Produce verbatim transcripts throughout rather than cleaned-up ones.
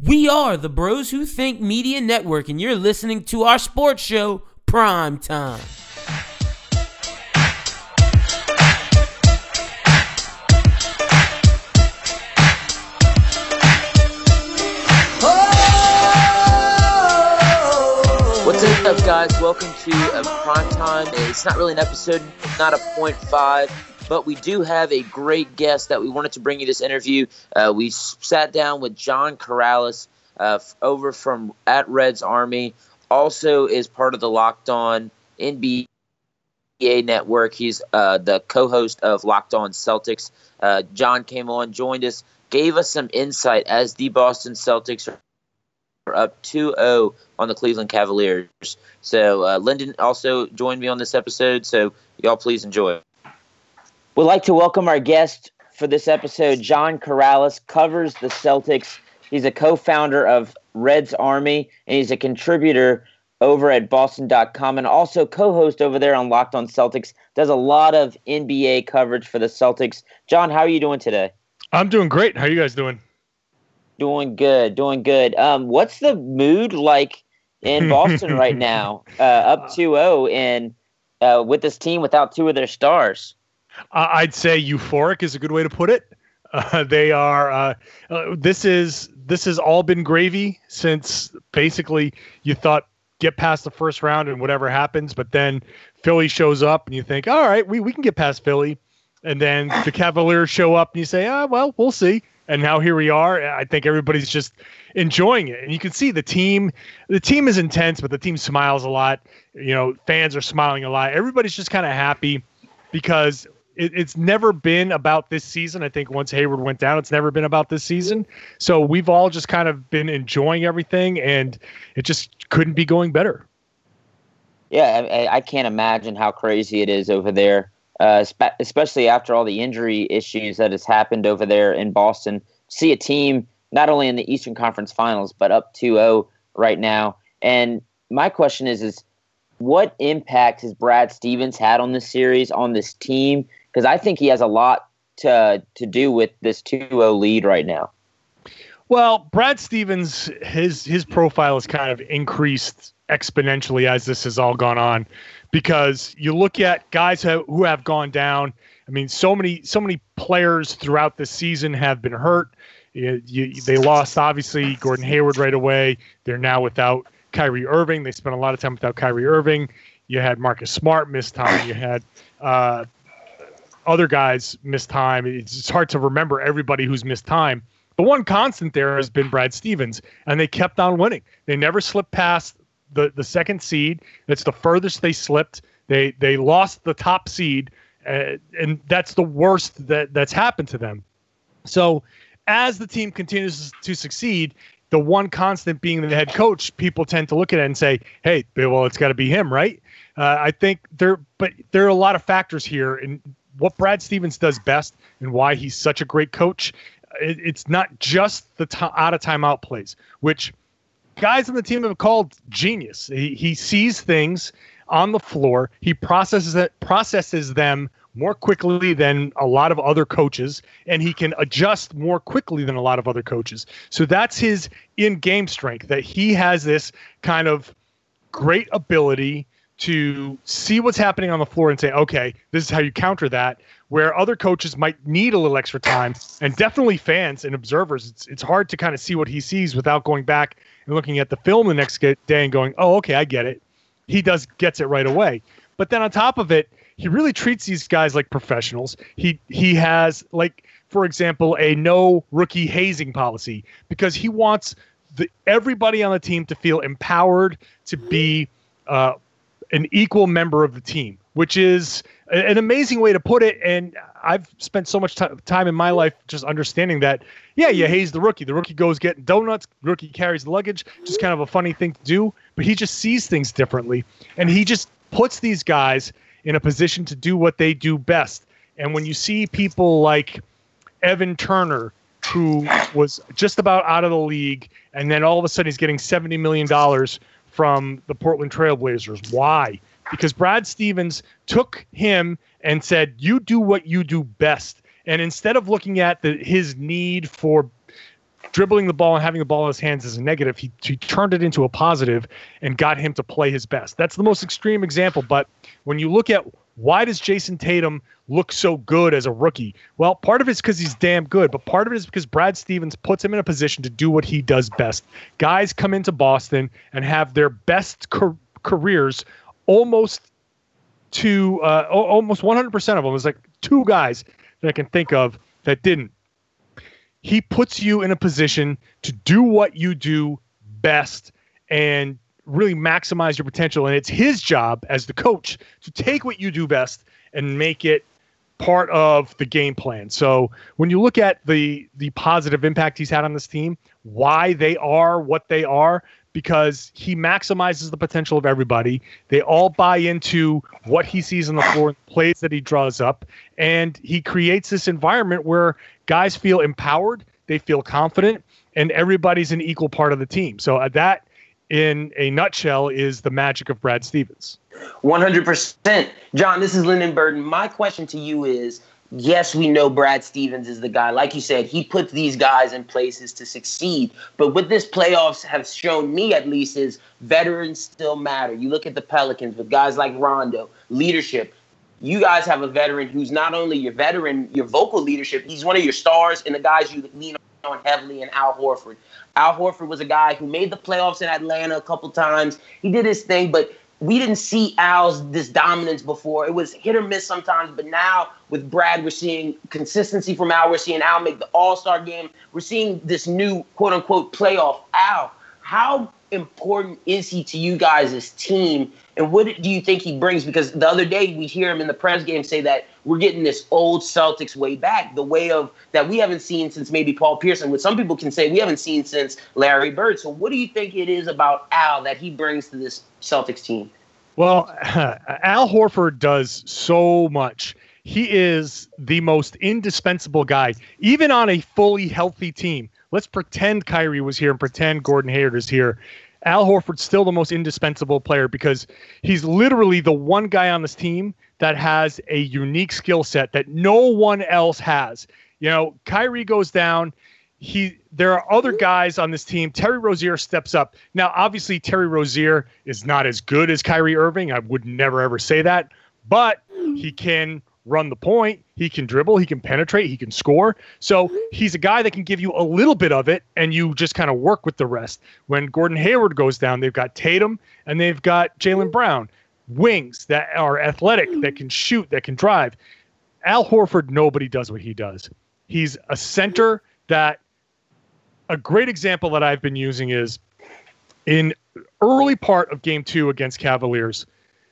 We are the Bros Who Think Media Network, and you're listening to our sports show, Prime Time. What's up, guys? Welcome to uh, Prime Time. It's not really an episode, not a point five, but we do have a great guest that we wanted to bring you this interview. Uh, we sat down with John Karalis uh, over from at Reds Army. Also is part of the Locked On N B A Network. He's uh, the co-host of Locked On Celtics. Uh, John came on, joined us, gave us some insight as the Boston Celtics are up two oh on the Cleveland Cavaliers. So uh, Lyndon also joined me on this episode, so y'all please enjoy. We'd like to welcome our guest for this episode. John Karalis covers the Celtics. He's a co-founder of Reds Army, and he's a contributor over at Boston dot com and also co-host over there on Locked On Celtics. Does a lot of N B A coverage for the Celtics. John, how are you doing today? I'm doing great. How are you guys doing? Doing good, doing good. Um, what's the mood like in Boston right now? Uh, up two oh and uh, with this team without two of their stars. Uh, I'd say euphoric is a good way to put it. Uh, they are. Uh, uh, this is this has all been gravy since basically you thought get past the first round and whatever happens, but then Philly shows up and you think, all right, we we can get past Philly, and then the Cavaliers show up and you say, ah, well, we'll see. And now here we are. I think everybody's just enjoying it. And you can see the team, the team is intense, but the team smiles a lot. You know, fans are smiling a lot. Everybody's just kind of happy because it, it's never been about this season. I think once Hayward went down, it's never been about this season. So we've all just kind of been enjoying everything, and it just couldn't be going better. Yeah, I, I can't imagine how crazy it is over there. Uh, especially after all the injury issues that has happened over there in Boston. See a team not only in the Eastern Conference Finals, but up two oh right now. And my question is, is what impact has Brad Stevens had on this series, on this team? Because I think he has a lot to to do with this two oh lead right now. Well, Brad Stevens, his his profile has kind of increased exponentially as this has all gone on, because you look at guys who have gone down. I mean, so many so many players throughout the season have been hurt. You, you, they lost, obviously, Gordon Hayward right away. They're now without Kyrie Irving. They spent a lot of time without Kyrie Irving. You had Marcus Smart miss time. You had uh, other guys miss time. It's, it's hard to remember everybody who's missed time. The one constant there has been Brad Stevens, and they kept on winning. They never slipped past the, the second seed. That's the furthest they slipped. They they lost the top seed, uh, and that's the worst that, that's happened to them. So as the team continues to succeed, the one constant being the head coach, people tend to look at it and say, hey, well, it's got to be him, right? Uh, I think there, but there are a lot of factors here in what Brad Stevens does best and why he's such a great coach. It, it's not just the t- out of timeout plays, which guys on the team have called genius. He, he sees things on the floor. He processes it, processes them more quickly than a lot of other coaches, and he can adjust more quickly than a lot of other coaches. So that's his in-game strength, that he has this kind of great ability to see what's happening on the floor and say, okay, this is how you counter that, where other coaches might need a little extra time, and definitely fans and observers, it's it's hard to kind of see what he sees without going back and looking at the film the next day and going, oh, okay, I get it. He does gets it right away. But then on top of it, he really treats these guys like professionals. He he has, like, for example, a no rookie hazing policy, because he wants the everybody on the team to feel empowered to be uh, an equal member of the team, which is an amazing way to put it. And I've spent so much t- time in my life just understanding that, yeah, you haze the rookie. The rookie goes getting donuts. The rookie carries the luggage. Just kind of a funny thing to do. But he just sees things differently. And he just puts these guys in a position to do what they do best. And when you see people like Evan Turner, who was just about out of the league, and then all of a sudden he's getting seventy million dollars from the Portland Trailblazers. Why? Because Brad Stevens took him and said, you do what you do best. And instead of looking at the, his need for dribbling the ball and having the ball in his hands is a negative. He, he turned it into a positive and got him to play his best. That's the most extreme example. But when you look at why does Jason Tatum look so good as a rookie? Well, part of it's because he's damn good, but part of it is because Brad Stevens puts him in a position to do what he does best. Guys come into Boston and have their best car- careers almost to uh, almost one hundred percent of them. There's like two guys that I can think of that didn't. He puts you in a position to do what you do best and really maximize your potential. And it's his job as the coach to take what you do best and make it part of the game plan. So when you look at the the positive impact he's had on this team, why they are what they are, because he maximizes the potential of everybody. They all buy into what he sees on the floor, plays that he draws up, and he creates this environment where guys feel empowered, they feel confident, and everybody's an equal part of the team. So uh, that, in a nutshell, is the magic of Brad Stevens. one hundred percent. John, this is Lyndon Burton. My question to you is, yes, we know Brad Stevens is the guy. Like you said, he puts these guys in places to succeed. But what this playoffs have shown me, at least, is veterans still matter. You look at the Pelicans with guys like Rondo, leadership. You guys have a veteran who's not only your veteran, your vocal leadership, he's one of your stars and the guys you lean on heavily in Al Horford. Al Horford was a guy who made the playoffs in Atlanta a couple times. He did his thing, but we didn't see Al's this dominance before. It was hit or miss sometimes, but now with Brad, we're seeing consistency from Al. We're seeing Al make the All-Star game. We're seeing this new quote-unquote playoff Al. How important is he to you guys as team, and what do you think he brings? Because the other day we hear him in the press game say that we're getting this old Celtics way back, the way of that we haven't seen since maybe Paul Pierce, and what some people can say we haven't seen since Larry Bird. So what do you think it is about Al that he brings to this Celtics team? Well, Al Horford does so much. He is the most indispensable guy, even on a fully healthy team. Let's pretend Kyrie was here and pretend Gordon Hayward is here. Al Horford's still the most indispensable player because he's literally the one guy on this team that has a unique skill set that no one else has. You know, Kyrie goes down. He, there are other guys on this team. Terry Rozier steps up. Now, obviously, Terry Rozier is not as good as Kyrie Irving. I would never, ever say that. But he can run the point. He can dribble. He can penetrate. He can score. So he's a guy that can give you a little bit of it, and you just kind of work with the rest. When Gordon Hayward goes down, they've got Tatum, and they've got Jaylen Brown. Wings that are athletic, that can shoot, that can drive. Al Horford, nobody does what he does. He's a center that a great example that I've been using is in early part of game two against Cavaliers,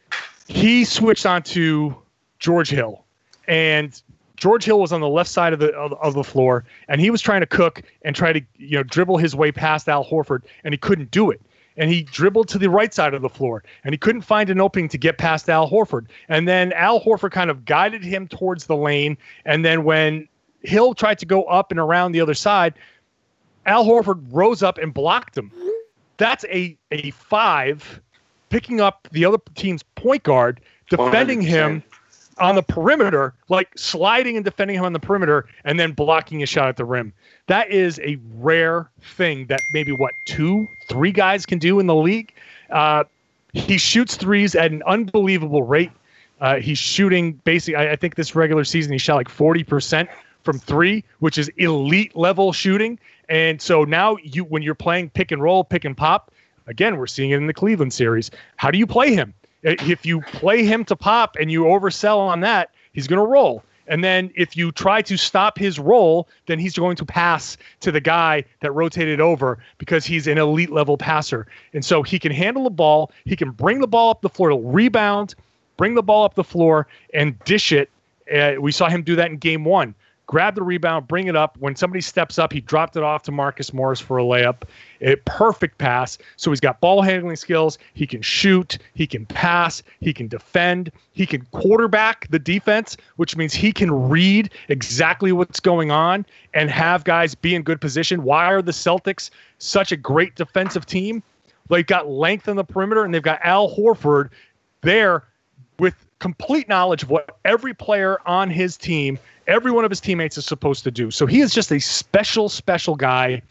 he switched on to George Hill, and George Hill was on the left side of the of, of the floor, and he was trying to cook and try to you know dribble his way past Al Horford, and he couldn't do it. And he dribbled to the right side of the floor, and he couldn't find an opening to get past Al Horford. And then Al Horford kind of guided him towards the lane, and then when Hill tried to go up and around the other side, Al Horford rose up and blocked him. That's a a five picking up the other team's point guard, defending one hundred percent him on the perimeter, like sliding and defending him on the perimeter, and then blocking a shot at the rim. That is a rare thing that maybe, what, two, three guys can do in the league. Uh, he shoots threes at an unbelievable rate. Uh, he's shooting basically, I, I think this regular season, he shot like forty percent from three, which is elite level shooting. And so now you, when you're playing pick and roll, pick and pop, again, we're seeing it in the Cleveland series. How do you play him? If you play him to pop and you oversell on that, he's going to roll. And then if you try to stop his roll, then he's going to pass to the guy that rotated over because he's an elite level passer. And so he can handle the ball. He can bring the ball up the floor, he'll rebound, bring the ball up the floor, and dish it. Uh, we saw him do that in game one. Grab the rebound, bring it up. When somebody steps up, he dropped it off to Marcus Morris for a layup. A perfect pass. So he's got ball handling skills. He can shoot. He can pass. He can defend. He can quarterback the defense, which means he can read exactly what's going on and have guys be in good position. Why are the Celtics such a great defensive team? They've got length in the perimeter, and they've got Al Horford there with complete knowledge of what every player on his team, every one of his teammates is supposed to do. So he is just a special, special guy.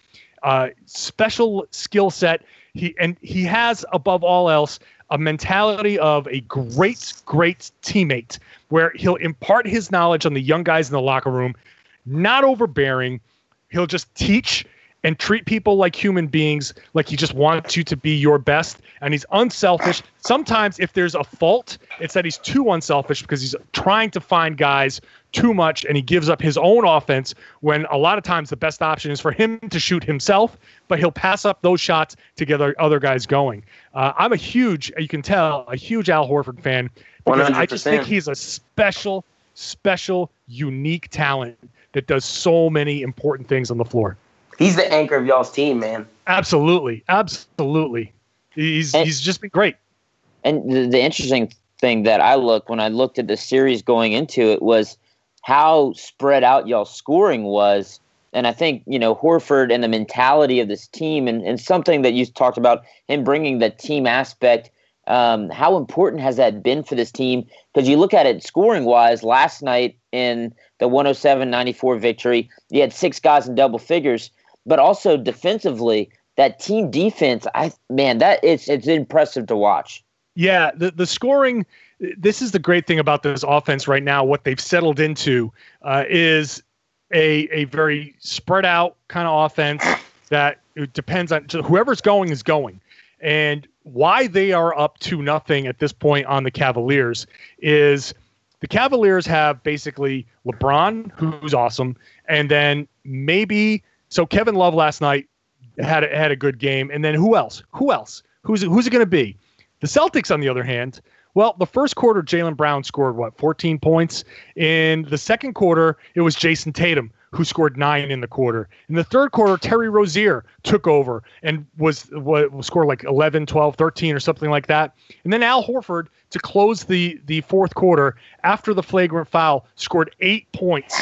uh, special skill set. He and he has, above all else, a mentality of a great, great teammate, where he'll impart his knowledge on the young guys in the locker room, not overbearing. He'll just teach and treat people like human beings, like he just wants you to be your best. And he's unselfish. Sometimes if there's a fault, it's that he's too unselfish because he's trying to find guys too much, and he gives up his own offense when a lot of times the best option is for him to shoot himself, but he'll pass up those shots to get other guys going. Uh, I'm a huge, you can tell, a huge Al Horford fan because one hundred percent. I just think he's a special, special, unique talent that does so many important things on the floor. He's the anchor of y'all's team, man. Absolutely. Absolutely. He's and, he's just been great. And the, the interesting thing that I looked when I looked at the series going into it was how spread out y'all's scoring was. And I think, you know, Horford and the mentality of this team and, and something that you talked about, him bringing the team aspect, um, how important has that been for this team? Because you look at it scoring-wise, last night in the one oh seven ninety-four victory, you had six guys in double figures. But also defensively, that team defense, I man, that it's it's impressive to watch. Yeah, the the scoring. This is the great thing about this offense right now. What they've settled into uh, is a a very spread out kind of offense that it depends on whoever's going is going. And why they are up to nothing at this point on the Cavaliers is the Cavaliers have basically LeBron, who's awesome, and then maybe. So Kevin Love last night had a, had a good game. And then who else? Who else? Who's, who's it going to be? The Celtics, on the other hand, well, the first quarter, Jaylen Brown scored, what, fourteen points? In the second quarter, it was Jason Tatum, who scored nine in the quarter. In the third quarter, Terry Rozier took over and was, was scored like eleven, twelve, thirteen or something like that. And then Al Horford, to close the, the fourth quarter, after the flagrant foul, scored eight points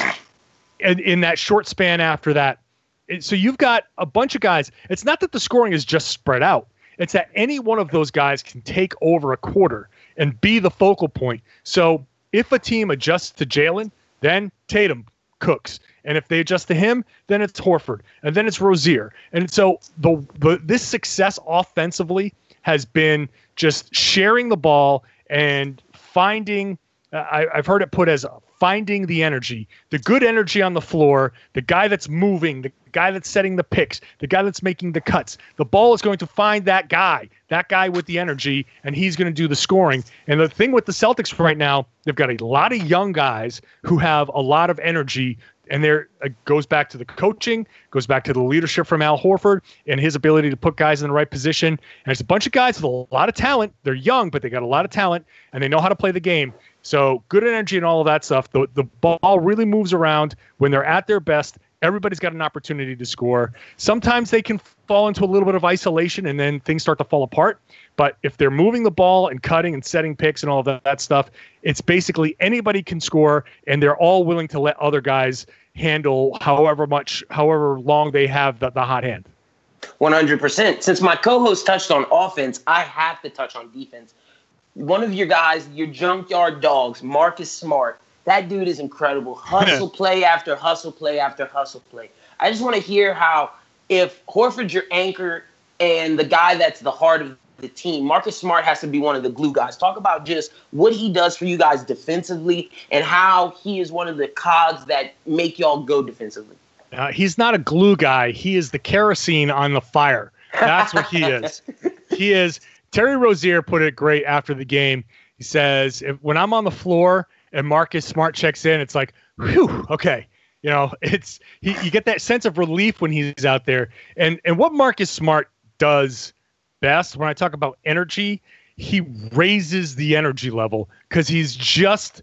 in, in that short span after that. So you've got a bunch of guys. It's not that the scoring is just spread out. It's that any one of those guys can take over a quarter and be the focal point. So if a team adjusts to Jaylen, then Tatum cooks. And if they adjust to him, then it's Horford. And then it's Rozier. And so the, the this success offensively has been just sharing the ball and finding uh, – I've heard it put as finding the energy, the good energy on the floor, the guy that's moving, the guy that's setting the picks, the guy that's making the cuts. The ball is going to find that guy, that guy with the energy, and he's going to do the scoring. And the thing with the Celtics right now, they've got a lot of young guys who have a lot of energy, and there it goes back to the coaching, goes back to the leadership from Al Horford and his ability to put guys in the right position. And there's a bunch of guys with a lot of talent. They're young, but they got a lot of talent, and they know how to play the game. So good energy and all of that stuff. The, the ball really moves around when they're at their best. Everybody's got an opportunity to score. Sometimes they can fall into a little bit of isolation and then things start to fall apart. But if they're moving the ball and cutting and setting picks and all of that, that stuff, it's basically anybody can score, and they're all willing to let other guys handle however much, however long they have the, the hot hand. one hundred percent. Since my co-host touched on offense, I have to touch on defense. One of your guys, your junkyard dogs, Marcus Smart, that dude is incredible. Hustle play after hustle play after hustle play. I just want to hear how, if Horford's your anchor and the guy that's the heart of the team, Marcus Smart has to be one of the glue guys. Talk about just what he does for you guys defensively and how he is one of the cogs that make y'all go defensively. Uh, he's not a glue guy. He is the kerosene on the fire. That's what he is. He is. Terry Rozier put it great after the game. He says, if, when I'm on the floor and Marcus Smart checks in, it's like, whew, okay. You know, it's he, you get that sense of relief when he's out there. And and what Marcus Smart does best, when I talk about energy, he raises the energy level because he's just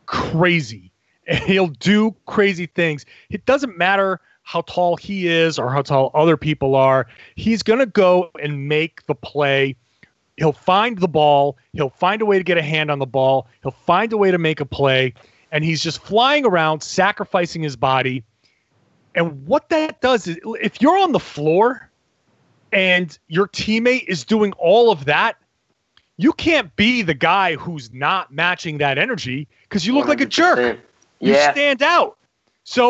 crazy. And he'll do crazy things. It doesn't matter how tall he is or how tall other people are. He's going to go and make the play. He'll find the ball. He'll find a way to get a hand on the ball. He'll find a way to make a play. And he's just flying around, sacrificing his body. And what that does is, if you're on the floor and your teammate is doing all of that, you can't be the guy who's not matching that energy because you look like a jerk. You yeah. stand out. So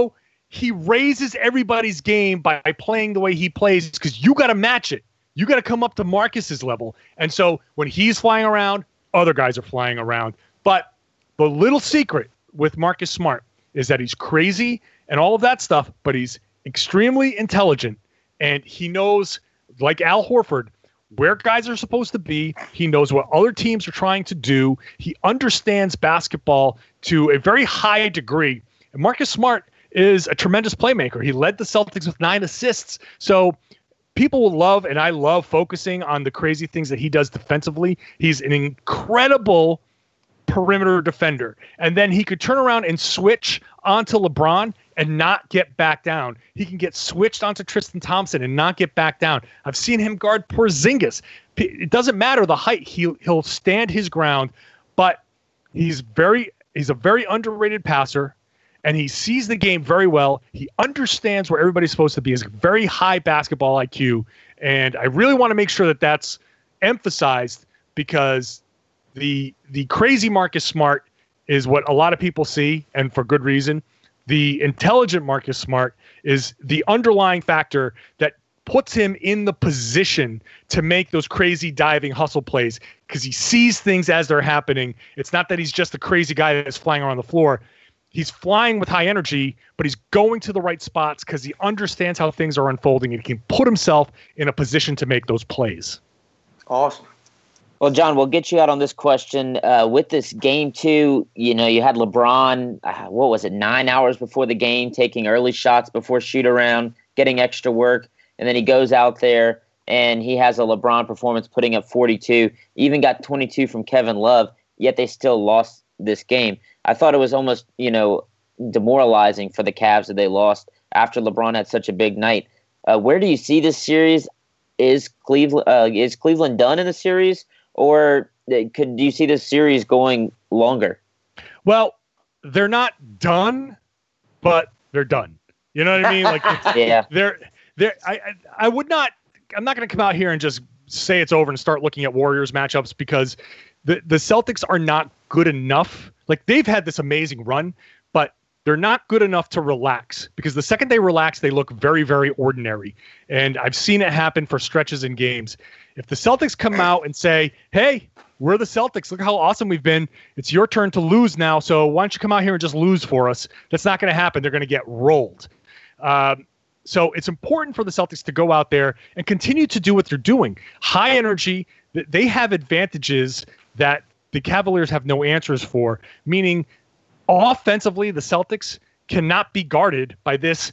he raises everybody's game by playing the way he plays because you got to match it. You got to come up to Marcus's level. And so when he's flying around, other guys are flying around. But the little secret with Marcus Smart is that he's crazy and all of that stuff, but he's extremely intelligent. And he knows, like Al Horford, where guys are supposed to be. He knows what other teams are trying to do. He understands basketball to a very high degree. And Marcus Smart is a tremendous playmaker. He led the Celtics with nine assists. So people will love, and I love focusing on the crazy things that he does defensively. He's an incredible perimeter defender. And then he could turn around and switch onto LeBron and not get back down. He can get switched onto Tristan Thompson and not get back down. I've seen him guard Porzingis. It doesn't matter the height. He'll, he'll stand his ground, but he's very he's a very underrated passer. And he sees the game very well. He understands where everybody's supposed to be. He has very high basketball I Q. And I really want to make sure that that's emphasized because the the crazy Marcus Smart is what a lot of people see, and for good reason. The intelligent Marcus Smart is the underlying factor that puts him in the position to make those crazy diving hustle plays because he sees things as they're happening. It's not that he's just a crazy guy that's flying around the floor. He's flying with high energy, but he's going to the right spots because he understands how things are unfolding and he can put himself in a position to make those plays. Awesome. Well, John, we'll get you out on this question. Uh, with this game two, you know, you had LeBron, uh, what was it, nine hours before the game, taking early shots before shoot around, getting extra work. And then he goes out there and he has a LeBron performance, putting up forty-two, even got twenty-two from Kevin Love, yet they still lost this game. I thought it was almost, you know, demoralizing for the Cavs that they lost after LeBron had such a big night. Uh, where do you see this series? Is Cleveland uh, is Cleveland done in the series, or could do you see this series going longer? Well, they're not done, but they're done. You know what I mean? Like, it's, yeah, they're they're. I I, I would not. I'm not going to come out here and just say it's over and start looking at Warriors matchups because the the Celtics are not good enough. Like, they've had this amazing run, but they're not good enough to relax because the second they relax, they look very, very ordinary. And I've seen it happen for stretches in games. If the Celtics come out and say, hey, we're the Celtics, look how awesome we've been, it's your turn to lose now, so why don't you come out here and just lose for us? That's not going to happen. They're going to get rolled. Um, so it's important for the Celtics to go out there and continue to do what they're doing. High energy. They have advantages that the Cavaliers have no answers for, meaning offensively, the Celtics cannot be guarded by this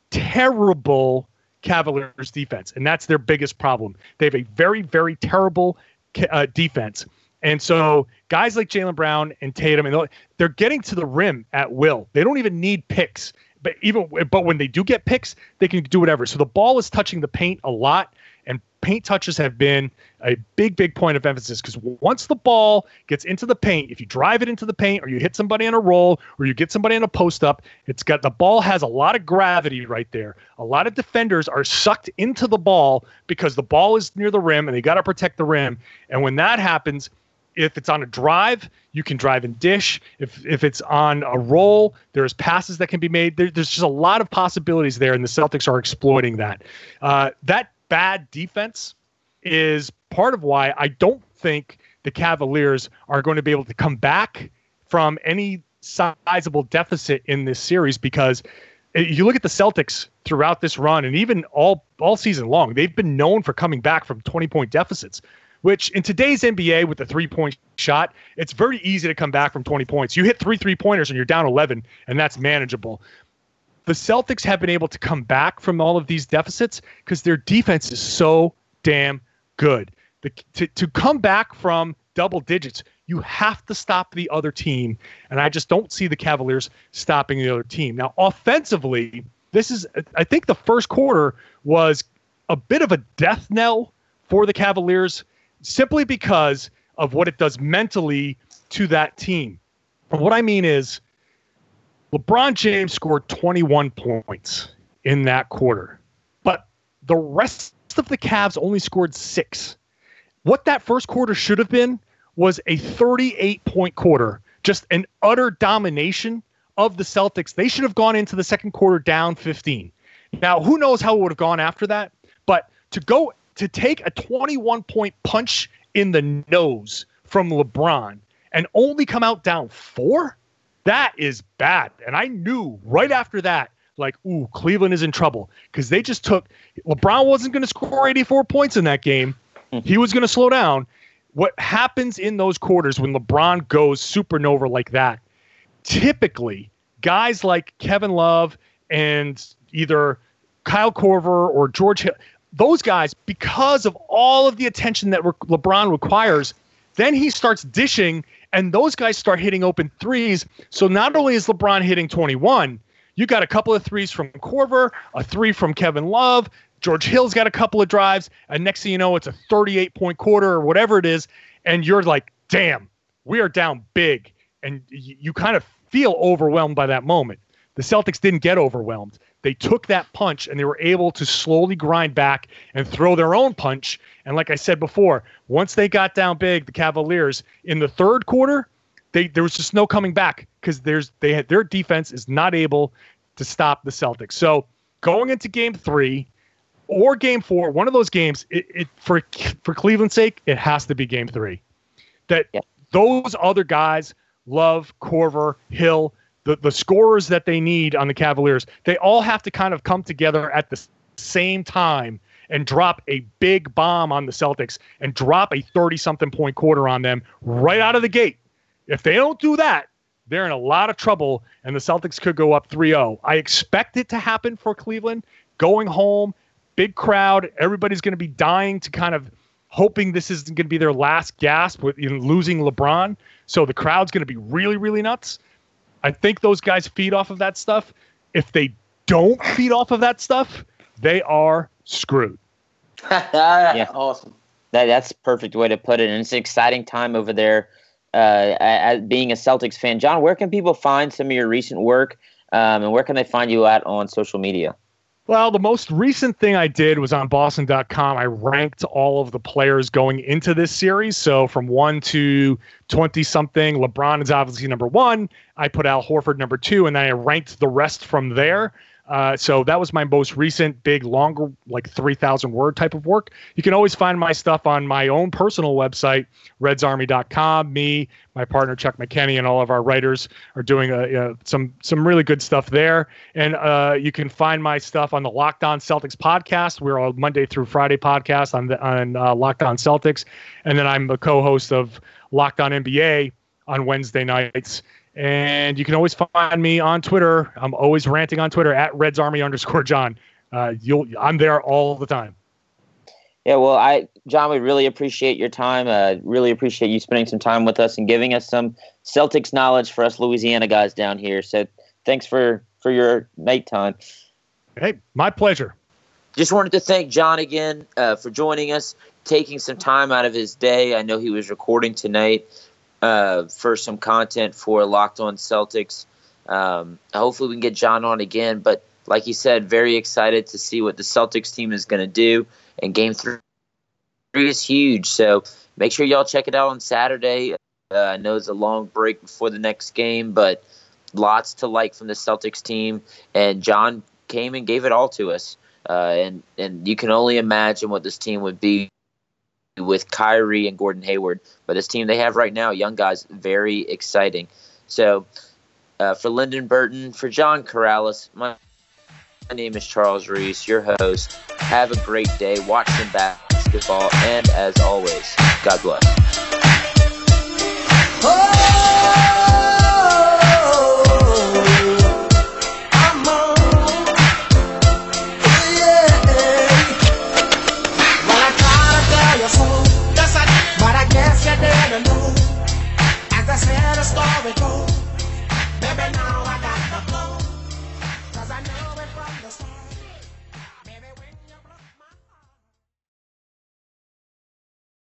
terrible Cavaliers defense, and that's their biggest problem. They have a very, very terrible uh, defense. And so guys like Jaylen Brown and Tatum, and they're getting to the rim at will. They don't even need picks. But even but when they do get picks, they can do whatever. So the ball is touching the paint a lot, and paint touches have been a big, big point of emphasis because once the ball gets into the paint, if you drive it into the paint or you hit somebody on a roll or you get somebody in a post up, it's got the ball has a lot of gravity right there. A lot of defenders are sucked into the ball because the ball is near the rim and they got to protect the rim. And when that happens, if it's on a drive, you can drive and dish. If if it's on a roll, there's passes that can be made. There, there's just a lot of possibilities there, and the Celtics are exploiting that. Uh, that bad defense is part of why I don't think the Cavaliers are going to be able to come back from any sizable deficit in this series because you look at the Celtics throughout this run and even all, all season long, they've been known for coming back from twenty-point deficits, which in today's N B A with the three-point shot, it's very easy to come back from twenty points. You hit three three-pointers and you're down eleven, and that's manageable. The Celtics have been able to come back from all of these deficits because their defense is so damn good. The, to, to come back from double digits, you have to stop the other team, and I just don't see the Cavaliers stopping the other team. Now, offensively, this is, I think the first quarter was a bit of a death knell for the Cavaliers simply because of what it does mentally to that team. And what I mean is, LeBron James scored twenty-one points in that quarter, but the rest of the Cavs only scored six. What that first quarter should have been was a thirty-eight point quarter, just an utter domination of the Celtics, they should have gone into the second quarter down fifteen. Now, who knows how it would have gone after that? But to go to take a twenty-one point punch in the nose from LeBron and only come out down four, that is bad. And I knew right after that, like, ooh, Cleveland is in trouble because they just took LeBron wasn't going to score eighty-four points in that game. He was going to slow down. What happens in those quarters when LeBron goes supernova like that? Typically, guys like Kevin Love and either Kyle Korver or George Hill, those guys, because of all of the attention that re- LeBron requires, then he starts dishing, and those guys start hitting open threes. So not only is LeBron hitting twenty-one, you got a couple of threes from Korver, a three from Kevin Love, George Hill's got a couple of drives, and next thing you know, it's a thirty-eight point quarter or whatever it is, and you're like, damn, we are down big. And y- you kind of feel overwhelmed by that moment. The Celtics didn't get overwhelmed. They took that punch and they were able to slowly grind back and throw their own punch. And like I said before, once they got down big, the Cavaliers, in the third quarter, they there was just no coming back because there's they had their defense is not able to stop the Celtics. So going into game three or game four, one of those games, it, it for for Cleveland's sake, it has to be game three. That yeah. Those other guys, Love, Korver, Hill, the, the scorers that they need on the Cavaliers, they all have to kind of come together at the same time and drop a big bomb on the Celtics and drop a thirty-something point quarter on them right out of the gate. If they don't do that, they're in a lot of trouble, and the Celtics could go up three oh. I expect it to happen for Cleveland. Going home, big crowd, everybody's going to be dying to kind of hoping this is going to be their last gasp with you know, losing LeBron. So the crowd's going to be really, really nuts. I think those guys feed off of that stuff. If they don't feed off of that stuff, they are screwed. Yeah, awesome. That, that's the perfect way to put it. And it's an exciting time over there uh, as being a Celtics fan. John, where can people find some of your recent work, um, and where can they find you at on social media? Well, the most recent thing I did was on Boston dot com. I ranked all of the players going into this series. So from one to twenty-something, LeBron is obviously number one. I put Al Horford number two, and then I ranked the rest from there. Uh, so that was my most recent, big, longer, like three thousand word type of work. You can always find my stuff on my own personal website, reds army dot com. Me, my partner Chuck McKenney, and all of our writers are doing a, uh, some some really good stuff there. And uh, you can find my stuff on the Locked On Celtics podcast. We're a Monday through Friday podcast on the, on uh, Locked On Celtics, and then I'm the co-host of Locked On N B A on Wednesday nights. And you can always find me on Twitter. I'm always ranting on Twitter at RedsArmy underscore John. Uh, you'll, I'm there all the time. Yeah, well, I, John, we really appreciate your time. Uh, really appreciate you spending some time with us and giving us some Celtics knowledge for us Louisiana guys down here. So thanks for, for your nighttime. Hey, my pleasure. Just wanted to thank John again uh, for joining us, taking some time out of his day. I know he was recording tonight. Uh, for some content for Locked On Celtics. Um, hopefully we can get John on again. But like he said, very excited to see what the Celtics team is going to do. And Game three is huge. So make sure y'all check it out on Saturday. Uh, I know it's a long break before the next game, but lots to like from the Celtics team. And John came and gave it all to us. Uh, and, and you can only imagine what this team would be with Kyrie and Gordon Hayward. But this team they have right now, young guys, very exciting. So uh, for Lyndon Burton, for John Corrales, my, my name is Charles Reese, your host. Have a great day. Watch some basketball. And as always, God bless. Oh!